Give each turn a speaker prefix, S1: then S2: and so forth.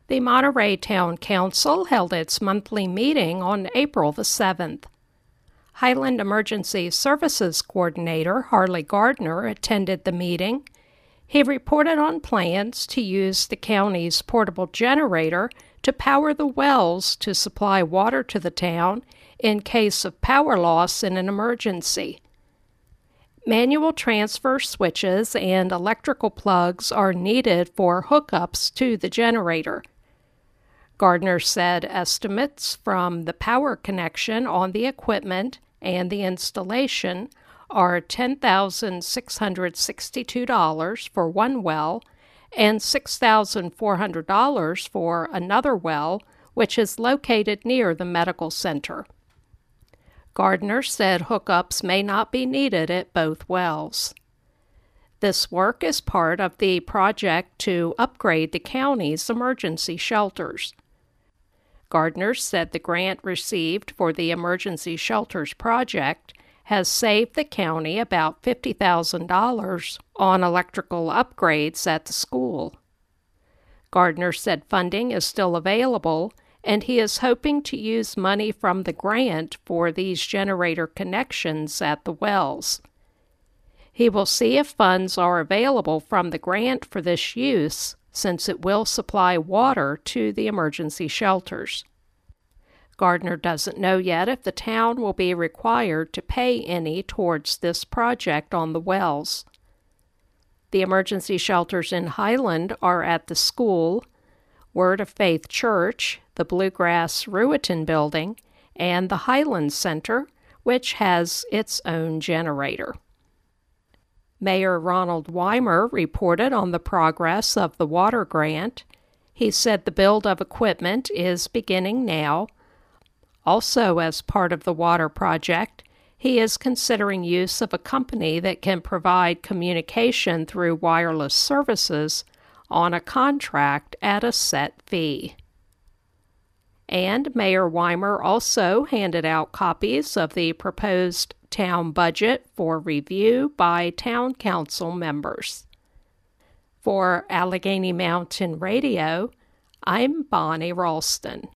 S1: The Monterey Town Council held its monthly meeting on April the 7th. Highland Emergency Services Coordinator Harley Gardner attended the meeting. He reported on plans to use the county's portable generator to power the wells to supply water to the town in case of power loss in an emergency. Manual transfer switches and electrical plugs are needed for hookups to the generator. Gardner said estimates from the power connection on the equipment and the installation are $10,662 for one well and $6,400 for another well, which is located near the medical center. Gardner said hookups may not be needed at both wells. This work is part of the project to upgrade the county's emergency shelters. Gardner said the grant received for the Emergency Shelters Project has saved the county about $50,000 on electrical upgrades at the school. Gardner said funding is still available, and he is hoping to use money from the grant for these generator connections at the wells. He will see if funds are available from the grant for this use, since it will supply water to the emergency shelters. Gardner doesn't know yet if the town will be required to pay any towards this project on the wells. The emergency shelters in Highland are at the school, Word of Faith Church, the Bluegrass Ruetan Building, and the Highland Center, which has its own generator. Mayor Ronald Weimer reported on the progress of the water grant. He said the build of equipment is beginning now. Also, as part of the water project, he is considering use of a company that can provide communication through wireless services on a contract at a set fee. And Mayor Weimer also handed out copies of the proposed town budget for review by town council members. For Allegheny Mountain Radio, I'm Bonnie Ralston.